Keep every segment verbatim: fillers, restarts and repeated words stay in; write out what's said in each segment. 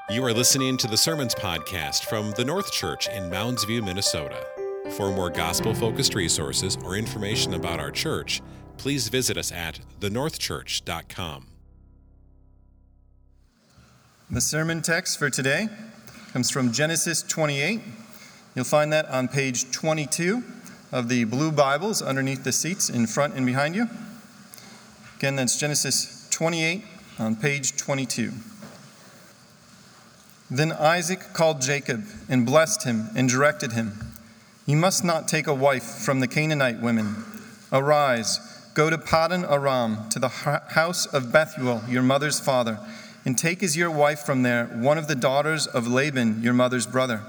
You are listening to the Sermons Podcast from the North Church in Mounds View, Minnesota. For more gospel-focused resources or information about our church, please visit us at the north church dot com. The sermon text for today comes from Genesis twenty-eight. You'll find that on page twenty-two of the blue Bibles underneath the seats in front and behind you. Again, that's Genesis twenty-eight on page twenty-two. Then Isaac called Jacob and blessed him and directed him, "You must not take a wife from the Canaanite women. Arise, go to Paddan Aram, to the house of Bethuel, your mother's father, and take as your wife from there one of the daughters of Laban, your mother's brother.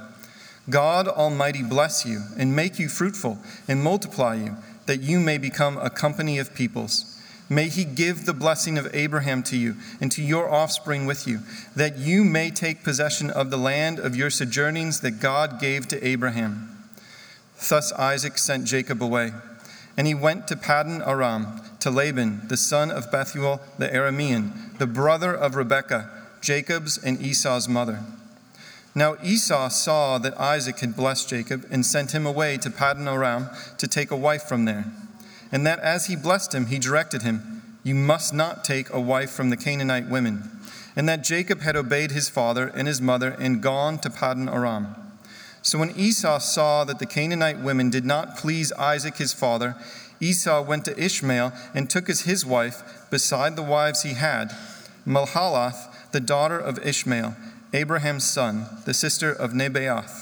God Almighty bless you and make you fruitful and multiply you, that you may become a company of peoples. May he give the blessing of Abraham to you and to your offspring with you, that you may take possession of the land of your sojournings that God gave to Abraham." Thus Isaac sent Jacob away, and he went to Paddan Aram, to Laban, the son of Bethuel the Aramean, the brother of Rebekah, Jacob's and Esau's mother. Now Esau saw that Isaac had blessed Jacob and sent him away to Paddan Aram to take a wife from there. And that as he blessed him, he directed him, "You must not take a wife from the Canaanite women." And that Jacob had obeyed his father and his mother and gone to Paddan Aram. So when Esau saw that the Canaanite women did not please Isaac his father, Esau went to Ishmael and took as his wife, beside the wives he had, Mahalath, the daughter of Ishmael, Abraham's son, the sister of Nebaioth.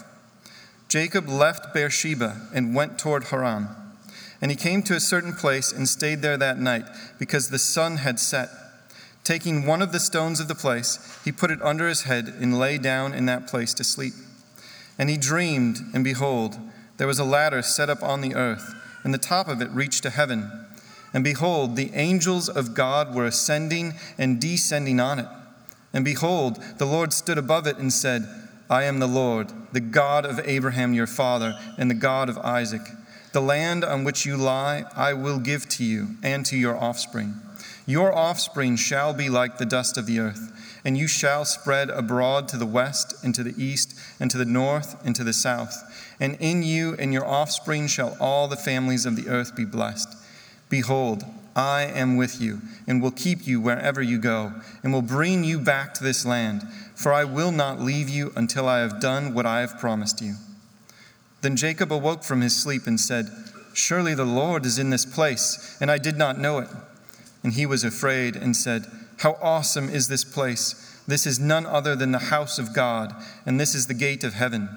Jacob left Beersheba and went toward Haran. And he came to a certain place and stayed there that night, because the sun had set. Taking one of the stones of the place, he put it under his head and lay down in that place to sleep. And he dreamed, and behold, there was a ladder set up on the earth, and the top of it reached to heaven. And behold, the angels of God were ascending and descending on it. And behold, the Lord stood above it and said, "I am the Lord, the God of Abraham your father, and the God of Isaac. The land on which you lie I will give to you and to your offspring. Your offspring shall be like the dust of the earth, and you shall spread abroad to the west and to the east and to the north and to the south. And in you and your offspring shall all the families of the earth be blessed. Behold, I am with you and will keep you wherever you go, and will bring you back to this land, for I will not leave you until I have done what I have promised you." Then Jacob awoke from his sleep and said, "Surely the Lord is in this place, and I did not know it." And he was afraid and said, "How awesome is this place! This is none other than the house of God, and this is the gate of heaven."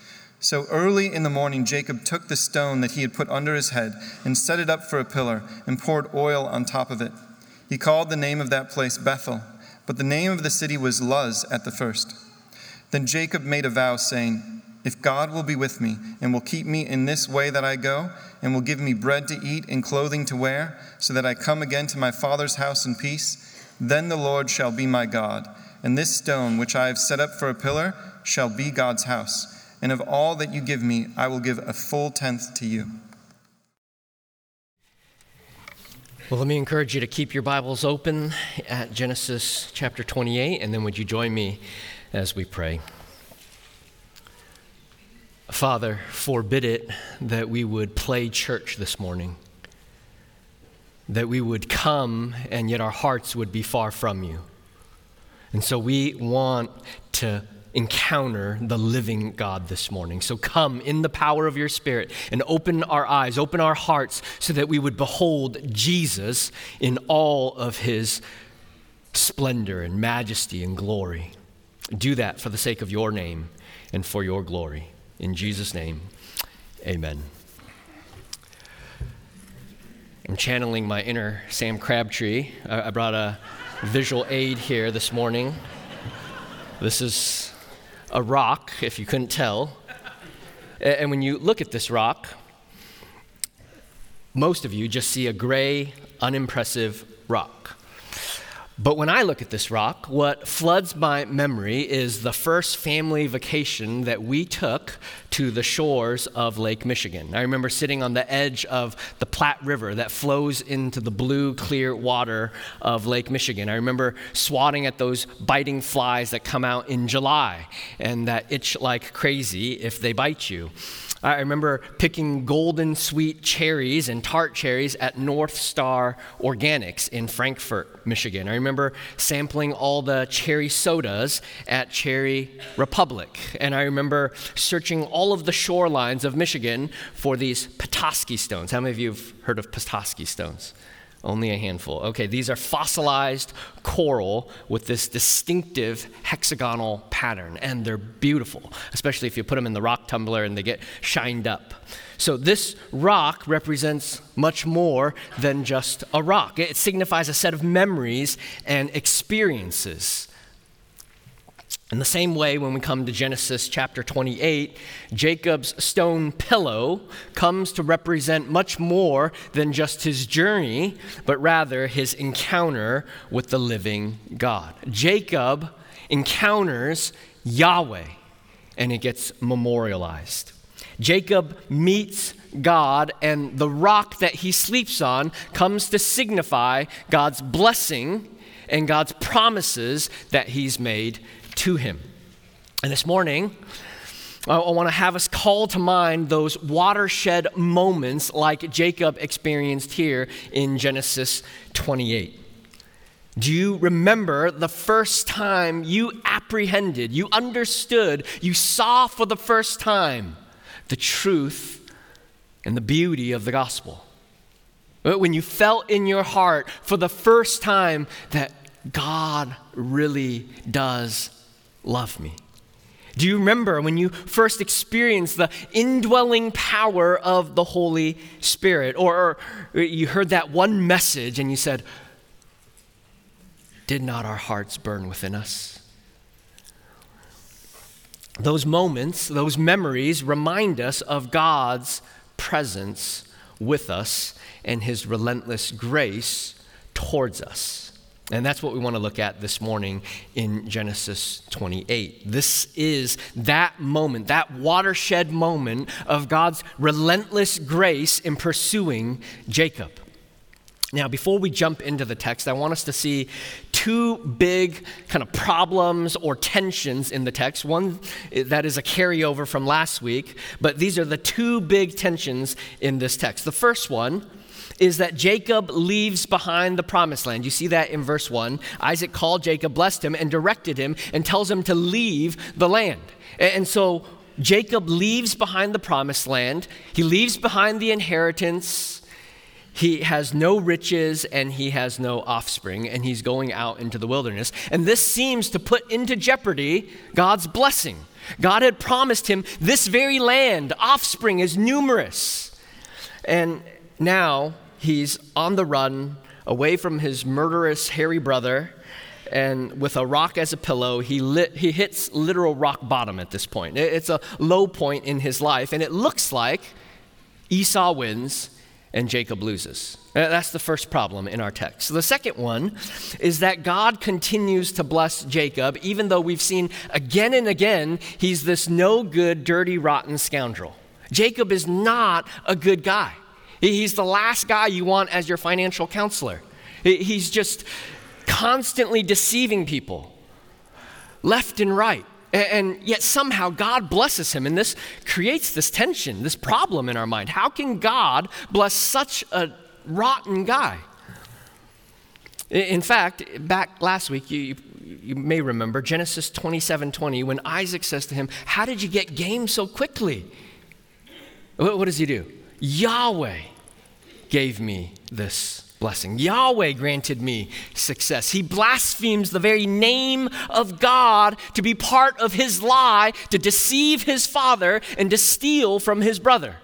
So early in the morning Jacob took the stone that he had put under his head and set it up for a pillar and poured oil on top of it. He called the name of that place Bethel, but the name of the city was Luz at the first. Then Jacob made a vow, saying, "If God will be with me and will keep me in this way that I go, and will give me bread to eat and clothing to wear, so that I come again to my father's house in peace, then the Lord shall be my God, and this stone which I have set up for a pillar shall be God's house. And of all that you give me, I will give a full tenth to you." Well, let me encourage you to keep your Bibles open at Genesis chapter twenty-eight, and then would you join me as we pray? Father, forbid it that we would play church this morning, that we would come and yet our hearts would be far from you. And so we want to encounter the living God this morning. So come in the power of your Spirit and open our eyes, open our hearts, so that we would behold Jesus in all of his splendor and majesty and glory. Do that for the sake of your name and for your glory. In Jesus' name, amen. I'm channeling my inner Sam Crabtree. I brought a visual aid here this morning. This is a rock, if you couldn't tell. And when you look at this rock, most of you just see a gray, unimpressive rock. But when I look at this rock, what floods my memory is the first family vacation that we took to the shores of Lake Michigan. I remember sitting on the edge of the Platte River that flows into the blue, clear water of Lake Michigan. I remember swatting at those biting flies that come out in July and that itch like crazy if they bite you. I remember picking golden sweet cherries and tart cherries at North Star Organics in Frankfort, Michigan. I remember sampling all the cherry sodas at Cherry Republic. And I remember searching all of the shorelines of Michigan for these Petoskey stones. How many of you have heard of Petoskey stones? Only a handful. Okay, these are fossilized coral with this distinctive hexagonal pattern, and they're beautiful, especially if you put them in the rock tumbler and they get shined up. So this rock represents much more than just a rock. It signifies a set of memories and experiences. In the same way, when we come to Genesis chapter twenty-eight, Jacob's stone pillow comes to represent much more than just his journey, but rather his encounter with the living God. Jacob encounters Yahweh, and it gets memorialized. Jacob meets God, and the rock that he sleeps on comes to signify God's blessing and God's promises that he's made to him. And this morning, I want to have us call to mind those watershed moments like Jacob experienced here in Genesis twenty-eight. Do you remember the first time you apprehended, you understood, you saw for the first time the truth and the beauty of the gospel? When you felt in your heart for the first time that God really does love me? Do you remember when you first experienced the indwelling power of the Holy Spirit? Or, or you heard that one message and you said, "Did not our hearts burn within us?" Those moments, those memories remind us of God's presence with us and his relentless grace towards us. And that's what we want to look at this morning in Genesis twenty-eight. This is that moment, that watershed moment of God's relentless grace in pursuing Jacob. Now, before we jump into the text, I want us to see two big kind of problems or tensions in the text. One that is a carryover from last week, but these are the two big tensions in this text. The first one is that Jacob leaves behind the promised land. You see that in verse one. Isaac called Jacob, blessed him, and directed him, and tells him to leave the land. And so Jacob leaves behind the promised land. He leaves behind the inheritance. He has no riches, and he has no offspring, and he's going out into the wilderness. And this seems to put into jeopardy God's blessing. God had promised him this very land, offspring is numerous. And now he's on the run, away from his murderous, hairy brother, and with a rock as a pillow, he lit, he hits literal rock bottom at this point. It's a low point in his life, and it looks like Esau wins and Jacob loses. That's the first problem in our text. The second one is that God continues to bless Jacob, even though we've seen again and again he's this no good, dirty, rotten scoundrel. Jacob is not a good guy. He's the last guy you want as your financial counselor. He's just constantly deceiving people, left and right. And yet somehow God blesses him, and this creates this tension, this problem in our mind. How can God bless such a rotten guy? In fact, back last week, you, you may remember Genesis twenty-seven twenty, when Isaac says to him, "How did you get game so quickly?" What, what does he do? Yahweh gave me this blessing. Yahweh granted me success. He blasphemes the very name of God to be part of his lie, to deceive his father and to steal from his brother.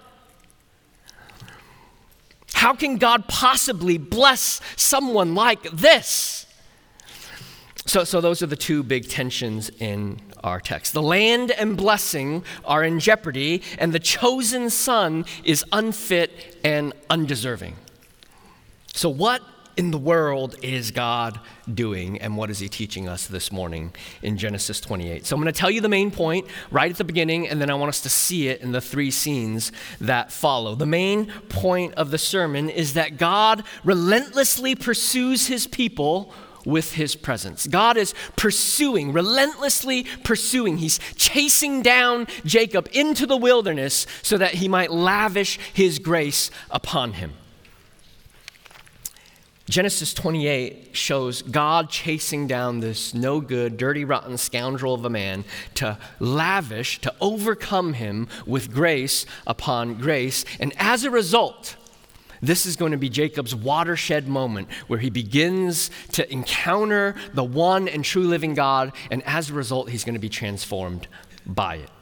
How can God possibly bless someone like this? So, so those are the two big tensions in our text. The land and blessing are in jeopardy, and the chosen son is unfit and undeserving. So what in the world is God doing, and what is he teaching us this morning in Genesis twenty-eight? So I'm going to tell you the main point right at the beginning, and then I want us to see it in the three scenes that follow. The main point of the sermon is that God relentlessly pursues his people with his presence. God is pursuing, relentlessly pursuing. He's chasing down Jacob into the wilderness so that he might lavish his grace upon him. Genesis twenty-eight shows God chasing down this no good, dirty, rotten scoundrel of a man to lavish, to overcome him with grace upon grace. And as a result, this is going to be Jacob's watershed moment where he begins to encounter the one and true living God, and as a result, he's going to be transformed by it.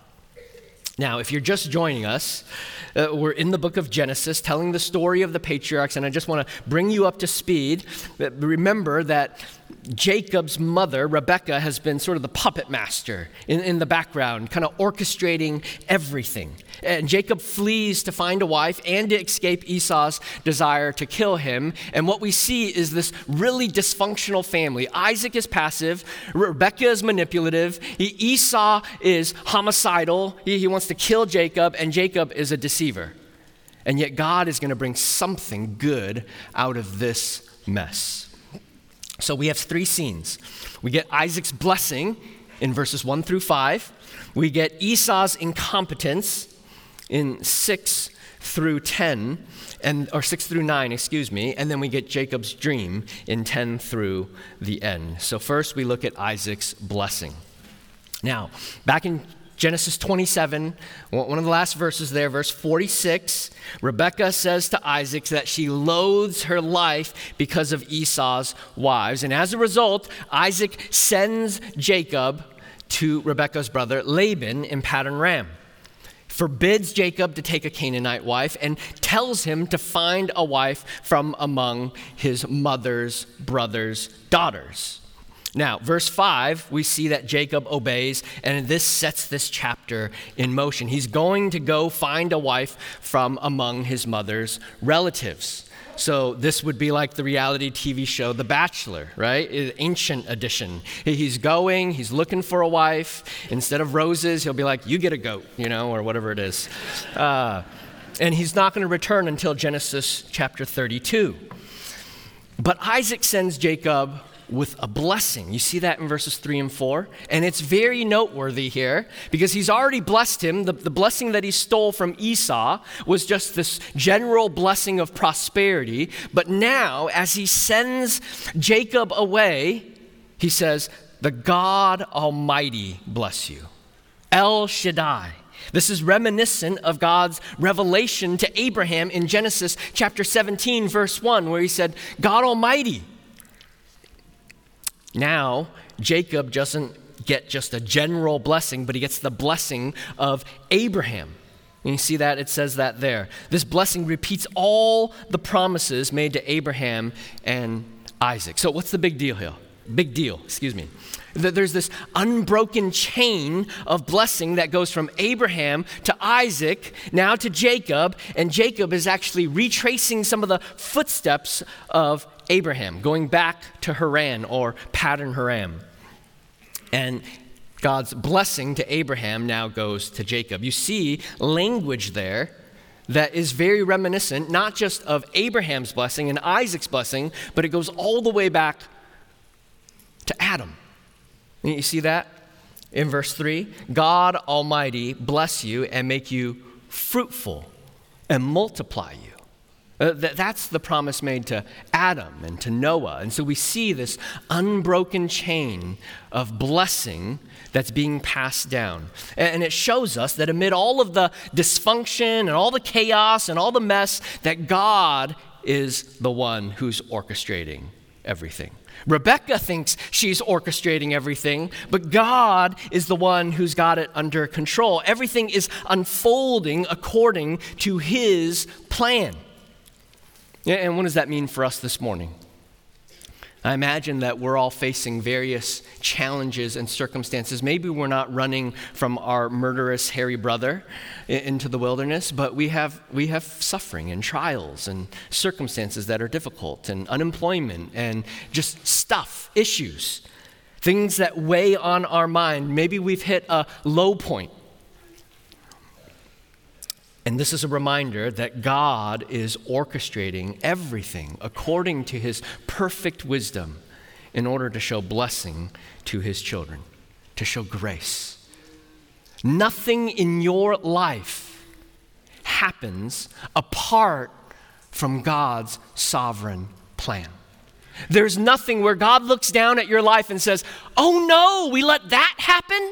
Now, if you're just joining us, uh, we're in the book of Genesis telling the story of the patriarchs, and I just want to bring you up to speed. Remember that Jacob's mother, Rebekah, has been sort of the puppet master in, in the background, kind of orchestrating everything. And Jacob flees to find a wife and to escape Esau's desire to kill him. And what we see is this really dysfunctional family. Isaac is passive, Rebekah is manipulative, Esau is homicidal, he, he wants to kill Jacob, and Jacob is a deceiver. And yet God is going to bring something good out of this mess. So we have three scenes. We get Isaac's blessing in verses one through five. We get Esau's incompetence in six through ten, and or six through nine, excuse me, and then we get Jacob's dream in ten through the end. So first we look at Isaac's blessing. Now, back in Genesis twenty-seven, one of the last verses there, verse forty-six, Rebekah says to Isaac that she loathes her life because of Esau's wives. And as a result, Isaac sends Jacob to Rebekah's brother Laban in Paddan-Aram, forbids Jacob to take a Canaanite wife, and tells him to find a wife from among his mother's brother's daughters. Now, verse five, we see that Jacob obeys, and this sets this chapter in motion. He's going to go find a wife from among his mother's relatives. So this would be like the reality T V show The Bachelor, right? Ancient edition. He's going, he's looking for a wife. Instead of roses, he'll be like, you get a goat, you know, or whatever it is. Uh, and he's not going to return until Genesis chapter thirty-two. But Isaac sends Jacob with a blessing. You see that in verses three and four? And it's very noteworthy here because he's already blessed him. The, the blessing that he stole from Esau was just this general blessing of prosperity. But now, as he sends Jacob away, he says, the God Almighty bless you. El Shaddai. This is reminiscent of God's revelation to Abraham in Genesis chapter seventeen, verse one, where he said, God Almighty. Now, Jacob doesn't get just a general blessing, but he gets the blessing of Abraham. And you see that? It says that there. This blessing repeats all the promises made to Abraham and Isaac. So what's the big deal here? Big deal, excuse me. There's this unbroken chain of blessing that goes from Abraham to Isaac, now to Jacob, and Jacob is actually retracing some of the footsteps of Abraham, going back to Haran or Paddan-Aram. And God's blessing to Abraham now goes to Jacob. You see language there that is very reminiscent, not just of Abraham's blessing and Isaac's blessing, but it goes all the way back to Adam. And you see that in verse three? God Almighty bless you and make you fruitful and multiply you. Uh, th- that's the promise made to Adam and to Noah. And so we see this unbroken chain of blessing that's being passed down. And, and it shows us that amid all of the dysfunction and all the chaos and all the mess, that God is the one who's orchestrating everything. Rebekah thinks she's orchestrating everything, but God is the one who's got it under control. Everything is unfolding according to his plan. And what does that mean for us this morning? I imagine that we're all facing various challenges and circumstances. Maybe we're not running from our murderous, hairy brother into the wilderness, but we have we have suffering and trials and circumstances that are difficult, and unemployment and just stuff, issues, things that weigh on our mind. Maybe we've hit a low point. And this is a reminder that God is orchestrating everything according to his perfect wisdom in order to show blessing to his children, to show grace. Nothing in your life happens apart from God's sovereign plan. There's nothing where God looks down at your life and says, "Oh no, we let that happen."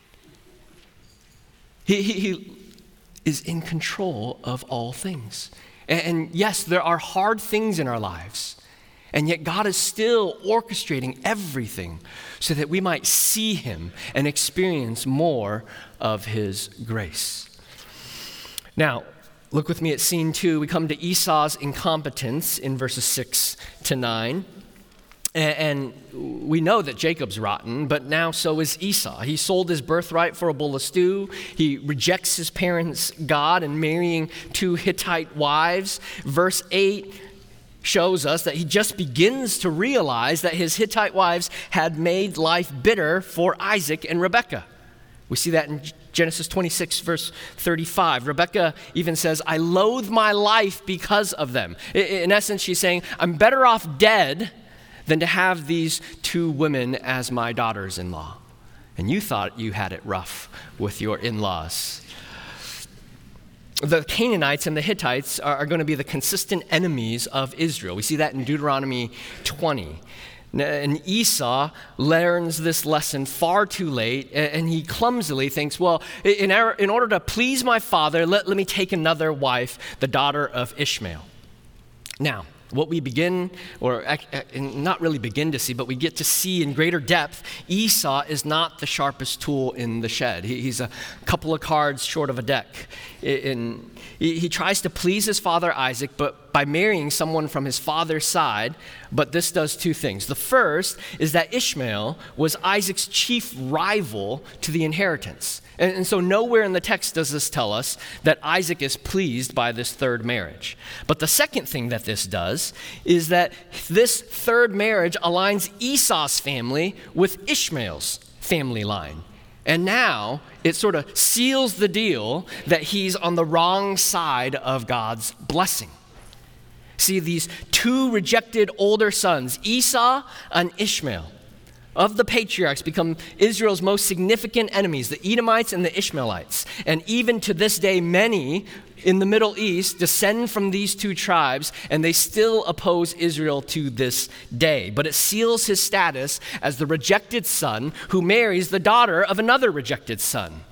He, he, he is in control of all things. And, and yes, there are hard things in our lives, and yet God is still orchestrating everything so that we might see him and experience more of his grace. Now, look with me at scene two. We come to Esau's incompetence in verses six to nine. And we know that Jacob's rotten, but now so is Esau. He sold his birthright for a bowl of stew. He rejects his parents' God and marrying two Hittite wives. Verse eight shows us that he just begins to realize that his Hittite wives had made life bitter for Isaac and Rebekah. We see that in Genesis twenty-six, verse thirty-five. Rebekah even says, "I loathe my life because of them." In essence, she's saying, I'm better off dead than to have these two women as my daughters-in-law. And you thought you had it rough with your in-laws. The Canaanites and the Hittites are, are going to be the consistent enemies of Israel. We see that in Deuteronomy twenty. And Esau learns this lesson far too late, and he clumsily thinks, well, in, our, in order to please my father, let, let me take another wife, the daughter of Ishmael. Now, what we begin, or not really begin to see, but we get to see in greater depth, Esau is not the sharpest tool in the shed. He, he's a couple of cards short of a deck. In, he, he tries to please his father Isaac, but by marrying someone from his father's side, but this does two things. The first is that Ishmael was Isaac's chief rival to the inheritance. And, and so nowhere in the text does this tell us that Isaac is pleased by this third marriage. But the second thing that this does is that this third marriage aligns Esau's family with Ishmael's family line. And now it sort of seals the deal that he's on the wrong side of God's blessing. See, these two rejected older sons, Esau and Ishmael, of the patriarchs become Israel's most significant enemies, the Edomites and the Ishmaelites. And even to this day, many in the Middle East descend from these two tribes, and they still oppose Israel to this day. But it seals his status as the rejected son who marries the daughter of another rejected son.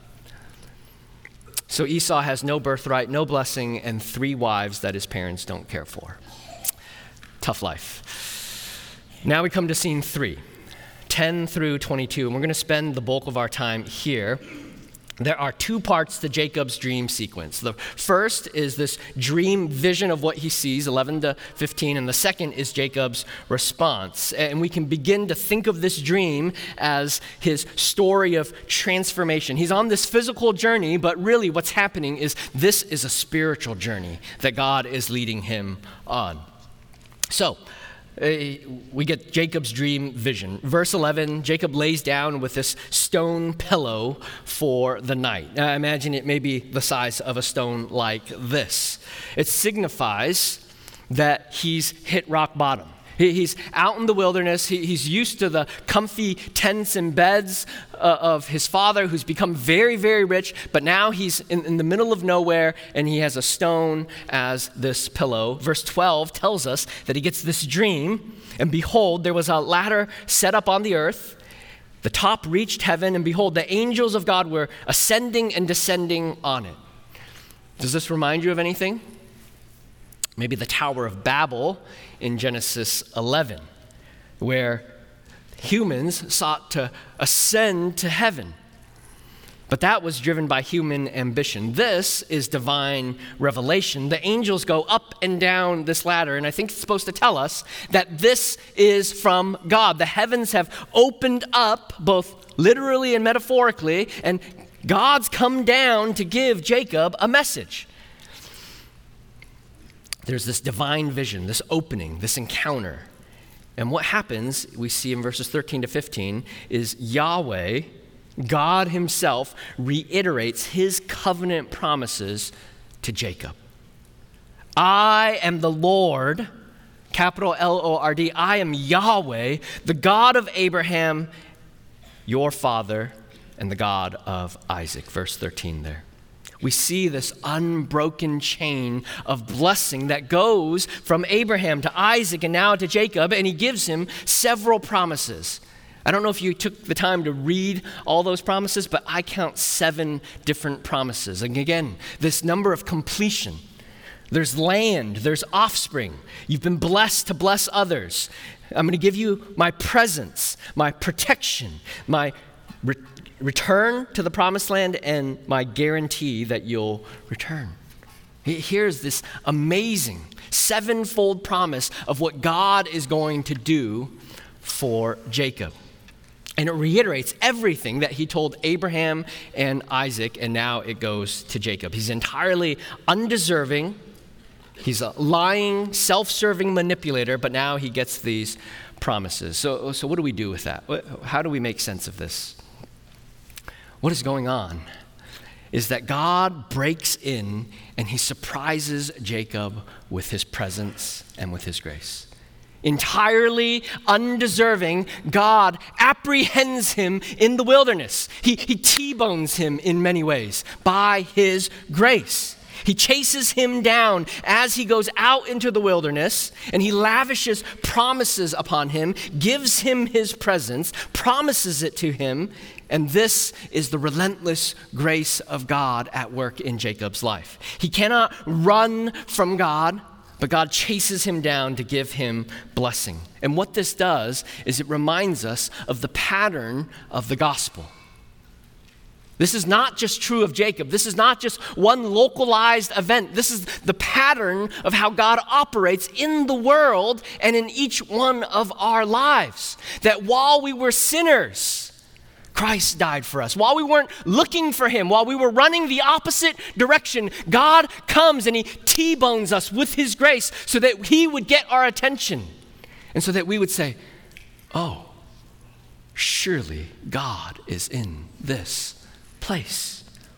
So Esau has no birthright, no blessing, and three wives that his parents don't care for. Tough life. Now we come to scene three, ten through twenty-two, and we're going to spend the bulk of our time here. There are two parts to Jacob's dream sequence. The first is this dream vision of what he sees, eleven to fifteen, and the second is Jacob's response. And we can begin to think of this dream as his story of transformation. He's on this physical journey, but really what's happening is this is a spiritual journey that God is leading him on. So, Uh, we get Jacob's dream vision. Verse eleven, Jacob lays down with this stone pillow for the night. Now, I imagine it may be the size of a stone like this. It signifies that he's hit rock bottom. He, he's out in the wilderness. He, he's used to the comfy tents and beds uh, of his father, who's become very, very rich, but now he's in, in the middle of nowhere, and he has a stone as this pillow. Verse twelve tells us that he gets this dream, and behold, there was a ladder set up on the earth. The top reached heaven, and behold, the angels of God were ascending and descending on it. Does this remind you of anything? Maybe the Tower of Babel in Genesis eleven, where humans sought to ascend to heaven. But that was driven by human ambition. This is divine revelation. The angels go up and down this ladder, and I think it's supposed to tell us that this is from God. The heavens have opened up, both literally and metaphorically, and God's come down to give Jacob a message. There's this divine vision, this opening, this encounter. And what happens, we see in verses thirteen to fifteen, is Yahweh, God himself, reiterates his covenant promises to Jacob. I am the Lord, capital L O R D, I am Yahweh, the God of Abraham, your father, and the God of Isaac. Verse thirteen there. We see this unbroken chain of blessing that goes from Abraham to Isaac and now to Jacob, and he gives him several promises. I don't know if you took the time to read all those promises, but I count seven different promises. And again, this number of completion. There's land, there's offspring. You've been blessed to bless others. I'm going to give you my presence, my protection, my re- return to the promised land, and my guarantee that you'll return. Here's this amazing sevenfold promise of what God is going to do for Jacob. And it reiterates everything that he told Abraham and Isaac, and now it goes to Jacob. He's entirely undeserving. He's a lying, self-serving manipulator, but now he gets these promises. So, so what do we do with that? How do we make sense of this? What is going on is that God breaks in and he surprises Jacob with his presence and with his grace. Entirely undeserving, God apprehends him in the wilderness. He, he T-bones him in many ways by his grace. He chases him down as he goes out into the wilderness, and he lavishes promises upon him, gives him his presence, promises it to him, and this is the relentless grace of God at work in Jacob's life. He cannot run from God, but God chases him down to give him blessing. And what this does is it reminds us of the pattern of the gospel. This is not just true of Jacob. This is not just one localized event. This is the pattern of how God operates in the world and in each one of our lives. That while we were sinners, Christ died for us. While we weren't looking for him, while we were running the opposite direction, God comes and he T-bones us with his grace so that he would get our attention. And so that we would say, oh, surely God is in this place.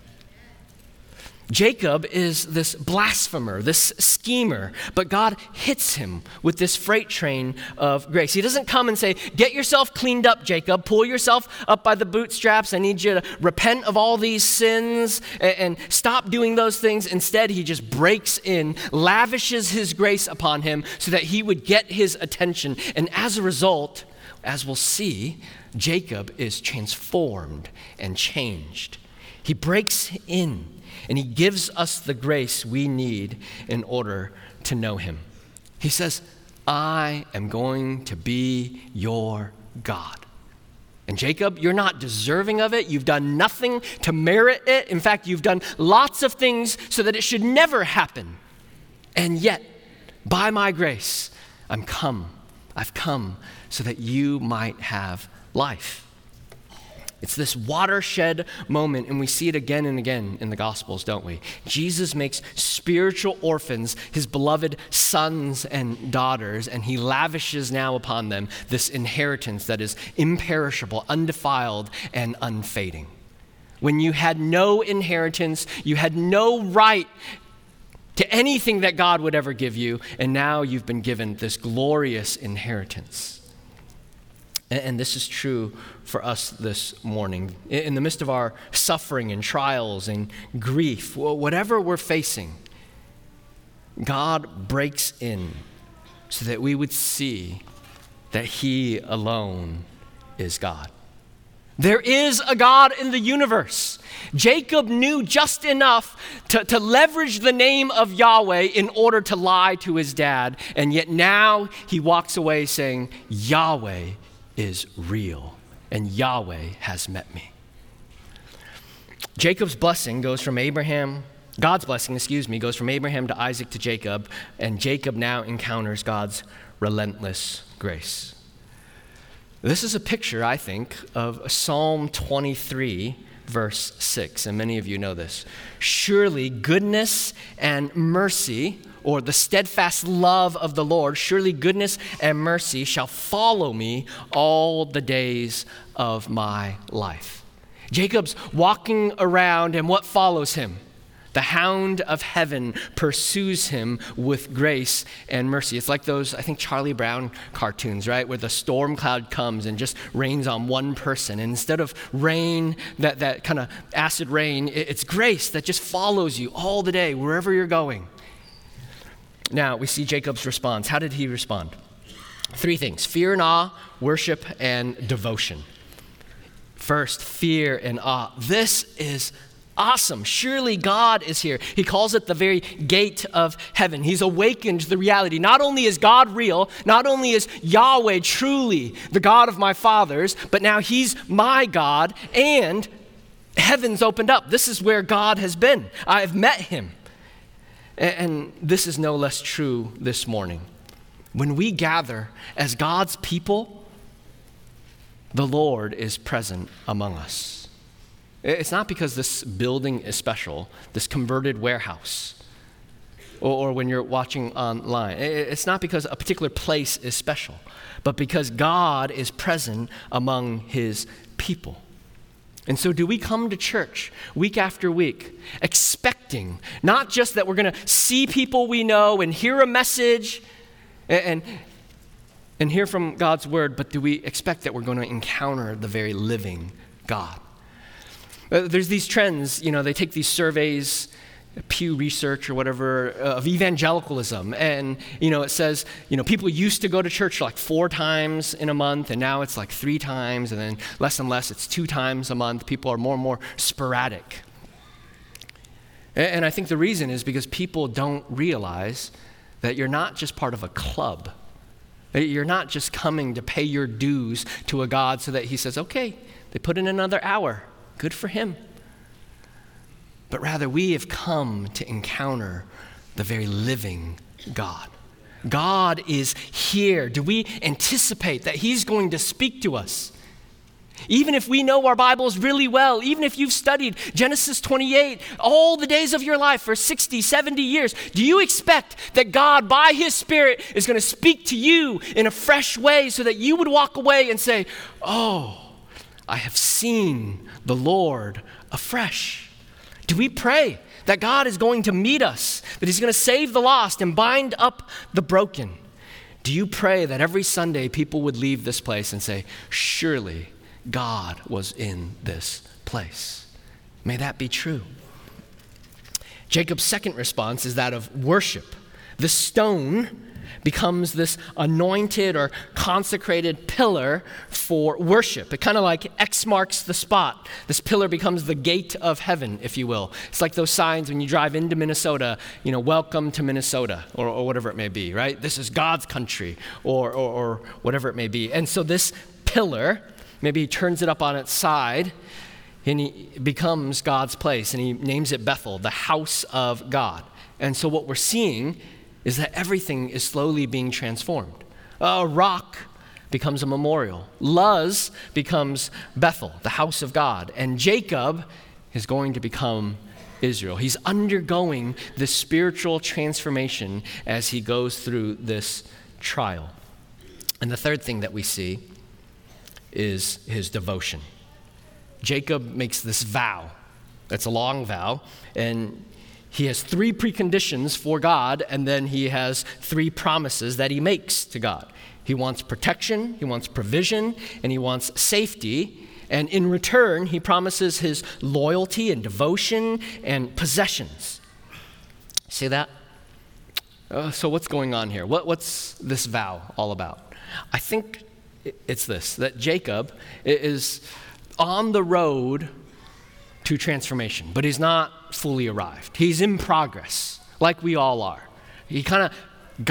Jacob is this blasphemer, this schemer, but God hits him with this freight train of grace. He doesn't come and say, get yourself cleaned up, Jacob. Pull yourself up by the bootstraps. I need you to repent of all these sins and, and stop doing those things. Instead, he just breaks in, lavishes his grace upon him so that he would get his attention. And as a result, as we'll see, Jacob is transformed and changed. He breaks in and he gives us the grace we need in order to know him. He says, I am going to be your God. And Jacob, you're not deserving of it. You've done nothing to merit it. In fact, you've done lots of things so that it should never happen. And yet, by my grace, I'm come. I've come so that you might have life. It's this watershed moment, and we see it again and again in the Gospels, don't we? Jesus makes spiritual orphans his beloved sons and daughters, and he lavishes now upon them this inheritance that is imperishable, undefiled, and unfading. When you had no inheritance, you had no right to anything that God would ever give you, and now you've been given this glorious inheritance. And this is true for us this morning. In the midst of our suffering and trials and grief, whatever we're facing, God breaks in so that we would see that he alone is God. There is a God in the universe. Jacob knew just enough to, to leverage the name of Yahweh in order to lie to his dad, and yet now he walks away saying, Yahweh is real, and Yahweh has met me. Jacob's blessing goes from Abraham, God's blessing, excuse me, goes from Abraham to Isaac to Jacob, and Jacob now encounters God's relentless grace. This is a picture, I think, of Psalm twenty-three, verse six, and many of you know this. Surely goodness and mercy, or the steadfast love of the Lord, surely goodness and mercy shall follow me all the days of my life. Jacob's walking around, and what follows him? The hound of heaven pursues him with grace and mercy. It's like those, I think, Charlie Brown cartoons, right? Where the storm cloud comes and just rains on one person. And instead of rain, that, that kind of acid rain, it's grace that just follows you all the day, wherever you're going. Now, we see Jacob's response. How did he respond? Three things: fear and awe, worship, and devotion. First, fear and awe. This is awesome. Surely God is here. He calls it the very gate of heaven. He's awakened the reality. Not only is God real, not only is Yahweh truly the God of my fathers, but now he's my God, and heaven's opened up. This is where God has been. I've met him. And this is no less true this morning. When we gather as God's people, the Lord is present among us. It's not because this building is special, this converted warehouse, or, or when you're watching online. It's not because a particular place is special, but because God is present among his people. And so do we come to church week after week expecting not just that we're going to see people we know and hear a message and, and, and hear from God's word, but do we expect that we're going to encounter the very living God? Uh, there's these trends, you know, they take these surveys, Pew Research or whatever, uh, of evangelicalism. And, you know, it says, you know, people used to go to church like four times in a month, and now it's like three times, and then less and less, it's two times a month. People are more and more sporadic. And, and I think the reason is because people don't realize that you're not just part of a club. You're not just coming to pay your dues to a God so that he says, okay, they put in another hour. Good for him. But rather, we have come to encounter the very living God. God is here. Do we anticipate that he's going to speak to us? Even if we know our Bibles really well, even if you've studied Genesis twenty-eight all the days of your life for sixty, seventy years, do you expect that God, by his Spirit, is going to speak to you in a fresh way so that you would walk away and say, oh, I have seen the Lord afresh? Do we pray that God is going to meet us, that he's going to save the lost and bind up the broken? Do you pray that every Sunday people would leave this place and say, surely God was in this place? May that be true. Jacob's second response is that of worship. The stone becomes this anointed or consecrated pillar for worship. It kind of like X marks the spot. This pillar becomes the gate of heaven, if you will. It's like those signs when you drive into Minnesota, you know, welcome to Minnesota, or, or whatever it may be, right? This is God's country, or, or, or whatever it may be. And so this pillar, maybe he turns it up on its side, and he becomes God's place, and he names it Bethel, the house of God. And so what we're seeing is that everything is slowly being transformed. A rock becomes a memorial. Luz becomes Bethel, the house of God. And Jacob is going to become Israel. He's undergoing this spiritual transformation as he goes through this trial. And the third thing that we see is his devotion. Jacob makes this vow. It's a long vow, and he has three preconditions for God, and then he has three promises that he makes to God. He wants protection, he wants provision, and he wants safety. And in return, he promises his loyalty and devotion and possessions. See that? Uh, so what's going on here? What, what's this vow all about? I think it's this, that Jacob is on the road to transformation, but he's not fully arrived. He's in progress, like we all are. He kind of,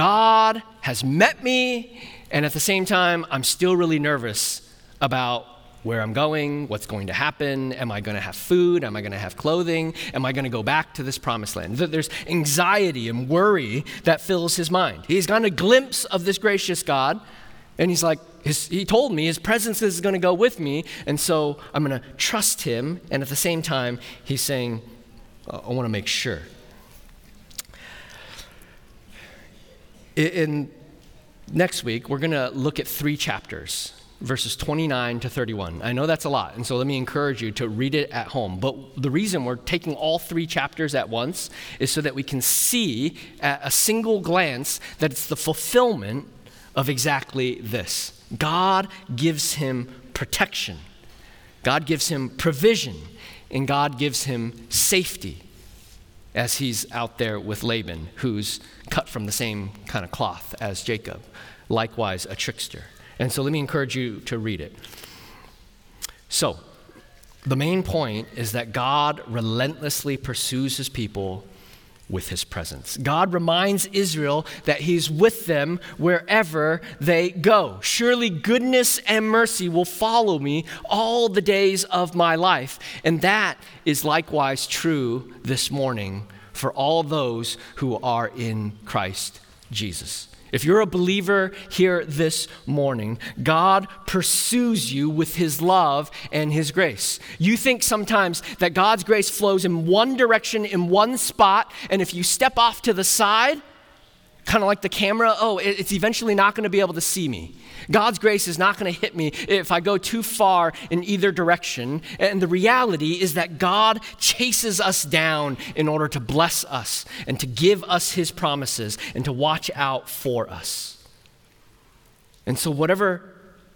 God has met me, and at the same time, I'm still really nervous about where I'm going, what's going to happen, am I going to have food, am I going to have clothing, am I going to go back to this promised land? There's anxiety and worry that fills his mind. He's gotten a glimpse of this gracious God, and he's like, his, he told me his presence is going to go with me, and so I'm going to trust him, and at the same time, he's saying, I want to make sure. In, in next week, we're going to look at three chapters. Verses twenty-nine to thirty-one. I know that's a lot, and so let me encourage you to read it at home. But the reason we're taking all three chapters at once is so that we can see at a single glance that it's the fulfillment of exactly this. God gives him protection. God gives him provision, and God gives him safety as he's out there with Laban, who's cut from the same kind of cloth as Jacob, likewise a trickster. And so let me encourage you to read it. So, the main point is that God relentlessly pursues his people with his presence. God reminds Israel that he's with them wherever they go. Surely goodness and mercy will follow me all the days of my life. And that is likewise true this morning for all those who are in Christ Jesus. If you're a believer here this morning, God pursues you with his love and his grace. You think sometimes that God's grace flows in one direction, in one spot, and if you step off to the side, kind of like the camera, oh, it's eventually not going to be able to see me. God's grace is not going to hit me if I go too far in either direction. And the reality is that God chases us down in order to bless us and to give us his promises and to watch out for us. And so whatever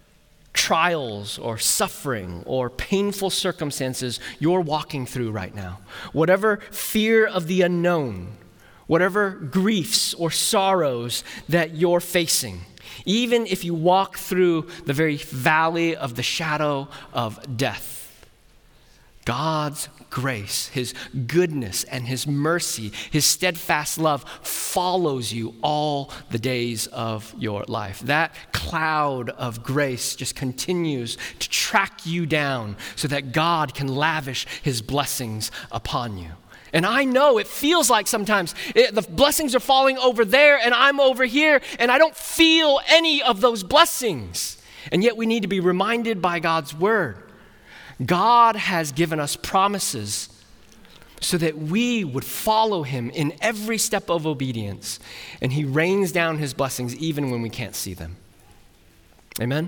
trials or suffering or painful circumstances you're walking through right now, whatever fear of the unknown, whatever griefs or sorrows that you're facing, even if you walk through the very valley of the shadow of death, God's grace, his goodness and his mercy, his steadfast love follows you all the days of your life. That cloud of grace just continues to track you down so that God can lavish his blessings upon you. And I know it feels like sometimes it, the blessings are falling over there and I'm over here and I don't feel any of those blessings. And yet we need to be reminded by God's word. God has given us promises so that we would follow him in every step of obedience. And he rains down his blessings even when we can't see them. Amen?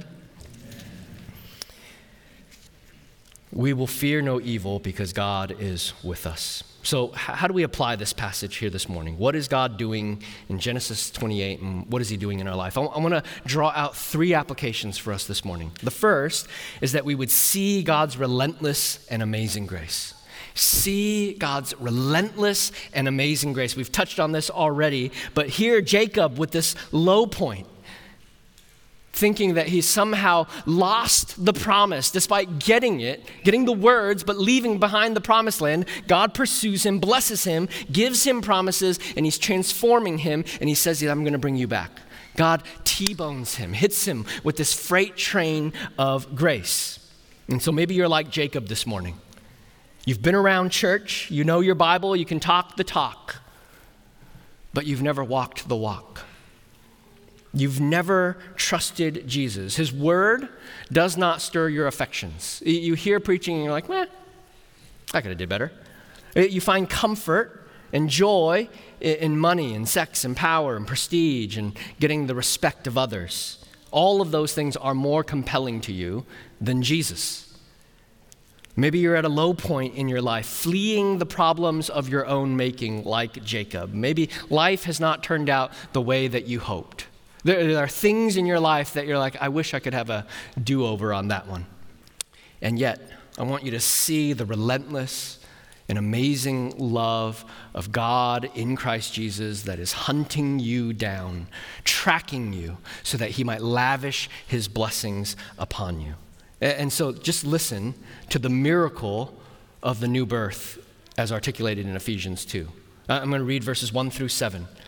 We will fear no evil because God is with us. So how do we apply this passage here this morning? What is God doing in Genesis twenty-eight, and what is he doing in our life? I, I want to draw out three applications for us this morning. The first is that we would see God's relentless and amazing grace. See God's relentless and amazing grace. We've touched on this already, but here Jacob with this low point, thinking that he somehow lost the promise despite getting it, getting the words, but leaving behind the promised land. God pursues him, blesses him, gives him promises, and he's transforming him, and he says, I'm going to bring you back. God T-bones him, hits him with this freight train of grace. And so maybe you're like Jacob this morning. You've been around church, you know your Bible, you can talk the talk, but you've never walked the walk. You've never trusted Jesus. His word does not stir your affections. You hear preaching and you're like, meh, I could have did better. You find comfort and joy in money and sex and power and prestige and getting the respect of others. All of those things are more compelling to you than Jesus. Maybe you're at a low point in your life, fleeing the problems of your own making like Jacob. Maybe life has not turned out the way that you hoped. There are things in your life that you're like, I wish I could have a do-over on that one. And yet, I want you to see the relentless and amazing love of God in Christ Jesus that is hunting you down, tracking you so that he might lavish his blessings upon you. And so just listen to the miracle of the new birth as articulated in Ephesians two. I'm going to read verses one through seven.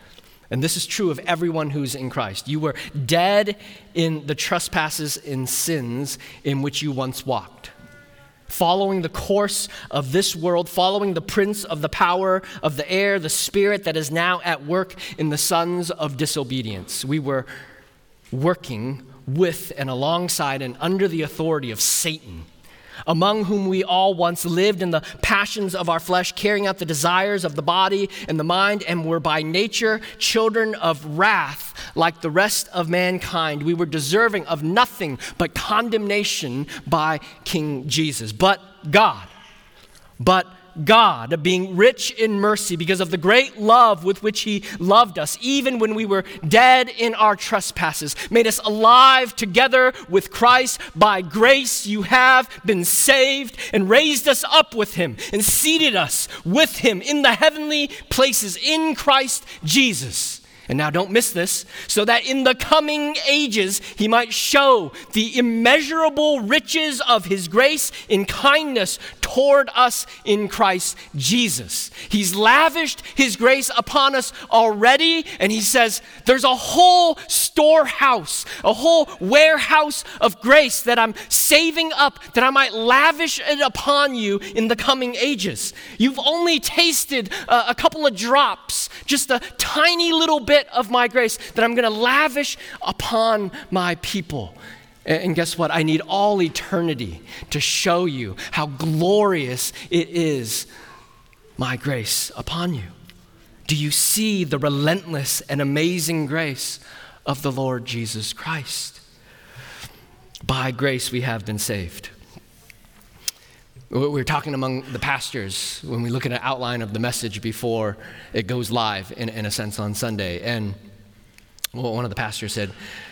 And this is true of everyone who's in Christ. You were dead in the trespasses and sins in which you once walked, following the course of this world, following the prince of the power of the air, the spirit that is now at work in the sons of disobedience. We were working with and alongside and under the authority of Satan, among whom we all once lived in the passions of our flesh, carrying out the desires of the body and the mind, and were by nature children of wrath like the rest of mankind. We were deserving of nothing but condemnation by King Jesus. But God, but God, being rich in mercy because of the great love with which he loved us, even when we were dead in our trespasses, made us alive together with Christ. By grace you have been saved, and raised us up with him and seated us with him in the heavenly places in Christ Jesus. And now don't miss this, so that in the coming ages he might show the immeasurable riches of his grace in kindness toward us in Christ Jesus. He's lavished his grace upon us already, and he says there's a whole storehouse, a whole warehouse of grace that I'm saving up, that I might lavish it upon you in the coming ages. You've only tasted uh, a couple of drops, just a tiny little bit of my grace that I'm going to lavish upon my people. And guess what? I need all eternity to show you how glorious it is, my grace upon you. Do you see the relentless and amazing grace of the Lord Jesus Christ? By grace we have been saved. We were talking among the pastors when we look at an outline of the message before it goes live, in, in a sense, on Sunday. And well, one of the pastors said,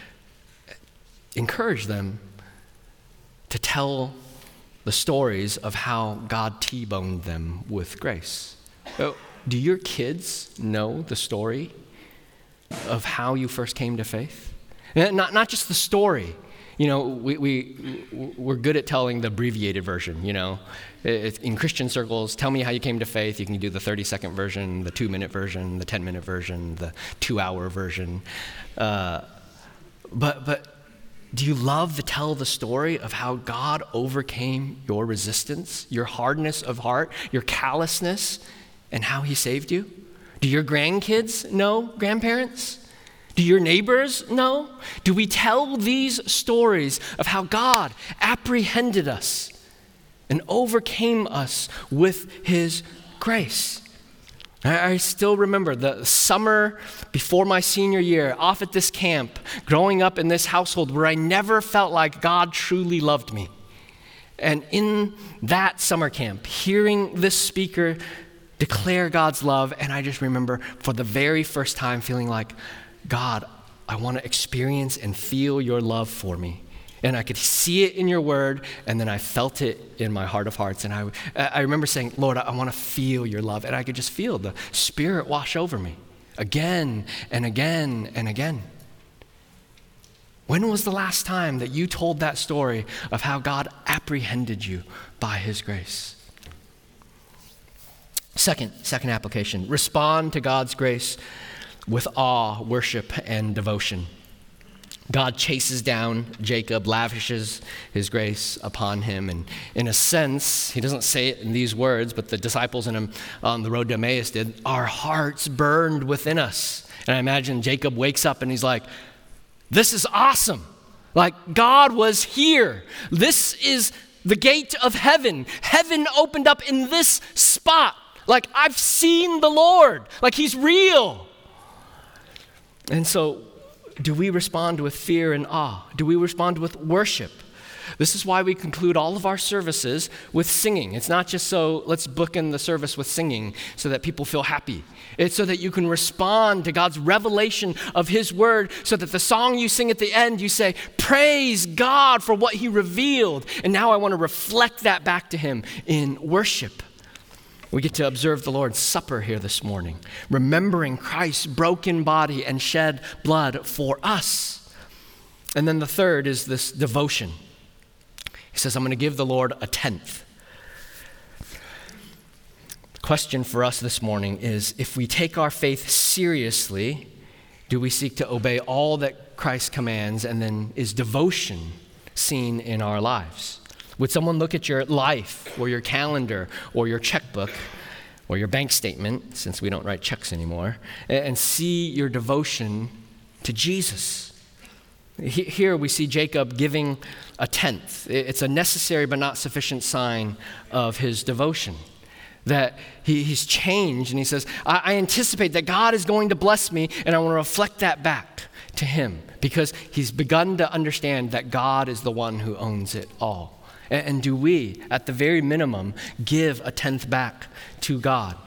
encourage them to tell the stories of how God T-boned them with grace. Do your kids know the story of how you first came to faith? Not, not just the story. You know, we, we, we're good at telling the abbreviated version, you know. It, in Christian circles, tell me how you came to faith. You can do the thirty-second version, the two-minute version, the ten-minute version, the two-hour version. Uh, but, but do you love to tell the story of how God overcame your resistance, your hardness of heart, your callousness, and how he saved you? Do your grandkids know, grandparents? Do your neighbors know? Do we tell these stories of how God apprehended us and overcame us with his grace? I, I still remember the summer before my senior year, off at this camp, growing up in this household where I never felt like God truly loved me. And in that summer camp, hearing this speaker declare God's love, and I just remember for the very first time feeling like, God, I want to experience and feel your love for me. And I could see it in your word, and then I felt it in my heart of hearts. And I, I remember saying, Lord, I want to feel your love. And I could just feel the Spirit wash over me again and again and again. When was the last time that you told that story of how God apprehended you by his grace? Second, second application, respond to God's grace with awe, worship, and devotion. God chases down Jacob, lavishes his grace upon him, and in a sense, he doesn't say it in these words, but the disciples in him on the road to Emmaus did, our hearts burned within us. And I imagine Jacob wakes up and he's like, this is awesome. Like, God was here. This is the gate of heaven. Heaven opened up in this spot. Like, I've seen the Lord. Like, he's real. And so, do we respond with fear and awe? Do we respond with worship? This is why we conclude all of our services with singing. It's not just so let's book in the service with singing so that people feel happy. It's so that you can respond to God's revelation of his word, so that the song you sing at the end, you say, praise God for what he revealed. And now I want to reflect that back to him in worship. We get to observe the Lord's Supper here this morning, remembering Christ's broken body and shed blood for us. And then the third is this devotion. He says, I'm going to give the Lord a tenth. The question for us this morning is, if we take our faith seriously, Do we seek to obey all that Christ commands, and then is devotion seen in our lives? Would someone look at your life or your calendar or your checkbook or your bank statement, since we don't write checks anymore, and see your devotion to Jesus? Here we see Jacob giving a tenth. It's a necessary but not sufficient sign of his devotion. That he, he's changed, and he says, I, I anticipate that God is going to bless me, and I want to reflect that back to him, because he's begun to understand that God is the one who owns it all. And, and do we, at the very minimum, give a tenth back to God?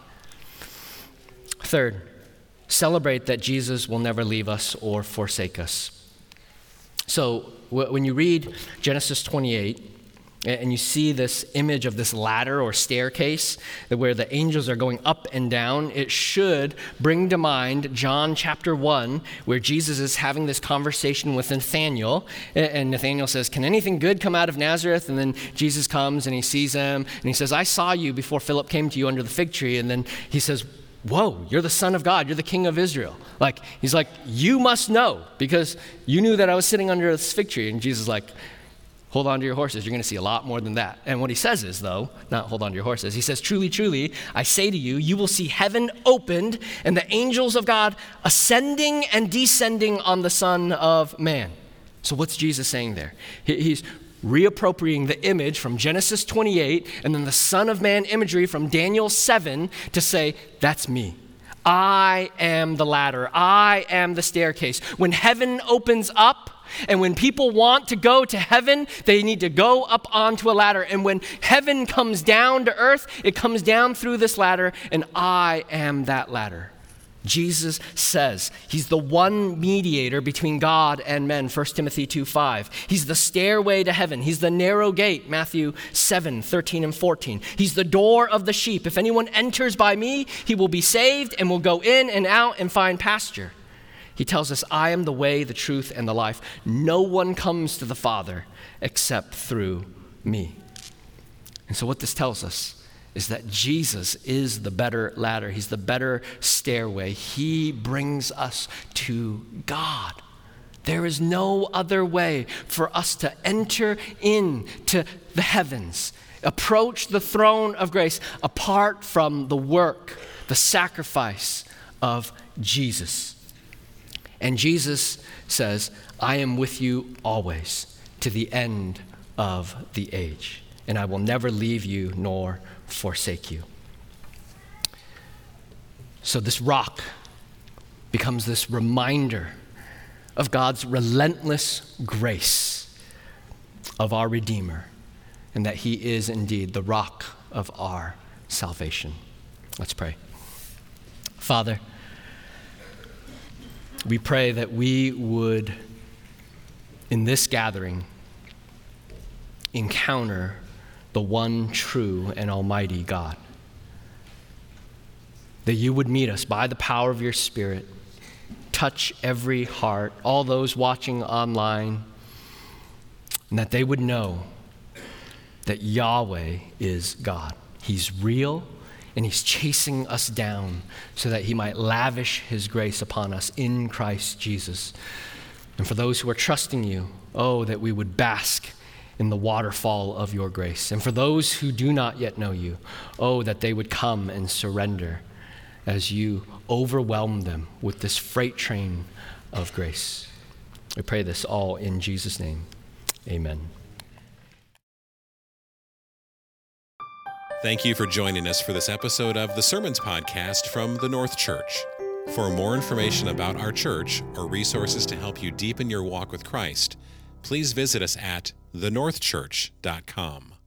Third, celebrate that Jesus will never leave us or forsake us. So w- when you read Genesis twenty-eight, and you see this image of this ladder or staircase where the angels are going up and down, it should bring to mind John chapter one, where Jesus is having this conversation with Nathanael. And Nathanael says, can anything good come out of Nazareth? And then Jesus comes and he sees him and he says, I saw you before Philip came to you under the fig tree. And then he says, whoa, you're the Son of God. You're the King of Israel. Like, he's like, you must know, because you knew that I was sitting under this fig tree. And Jesus is like, hold on to your horses. You're going to see a lot more than that. And what he says is, though, not hold on to your horses. He says, truly, truly, I say to you, you will see heaven opened and the angels of God ascending and descending on the Son of Man. So what's Jesus saying there? He's reappropriating the image from Genesis twenty-eight and then the Son of Man imagery from Daniel seven to say, that's me. I am the ladder. I am the staircase. When heaven opens up, and when people want to go to heaven, they need to go up onto a ladder. And when heaven comes down to earth, it comes down through this ladder, and I am that ladder. Jesus says he's the one mediator between God and men, First Timothy two five. He's the stairway to heaven. He's the narrow gate, Matthew seven thirteen and fourteen. He's the door of the sheep. If anyone enters by me, he will be saved and will go in and out and find pasture. He tells us, I am the way, the truth, and the life. No one comes to the Father except through me. And so what this tells us is that Jesus is the better ladder. He's the better stairway. He brings us to God. There is no other way for us to enter into the heavens, approach the throne of grace, apart from the work, the sacrifice of Jesus. And Jesus says, I am with you always to the end of the age, and I will never leave you nor forsake you. So this rock becomes this reminder of God's relentless grace of our Redeemer, and that he is indeed the rock of our salvation. Let's pray. Father, we pray that we would, in this gathering, encounter the one true and almighty God. That you would meet us by the power of your Spirit, touch every heart, all those watching online, and that they would know that Yahweh is God. He's real, and he's chasing us down so that he might lavish his grace upon us in Christ Jesus. And for those who are trusting you, oh, that we would bask in the waterfall of your grace. And for those who do not yet know you, oh, that they would come and surrender as you overwhelm them with this freight train of grace. We pray this all in Jesus' name. Amen. Thank you for joining us for this episode of the Sermons Podcast from the North Church. For more information about our church or resources to help you deepen your walk with Christ, please visit us at the north church dot com.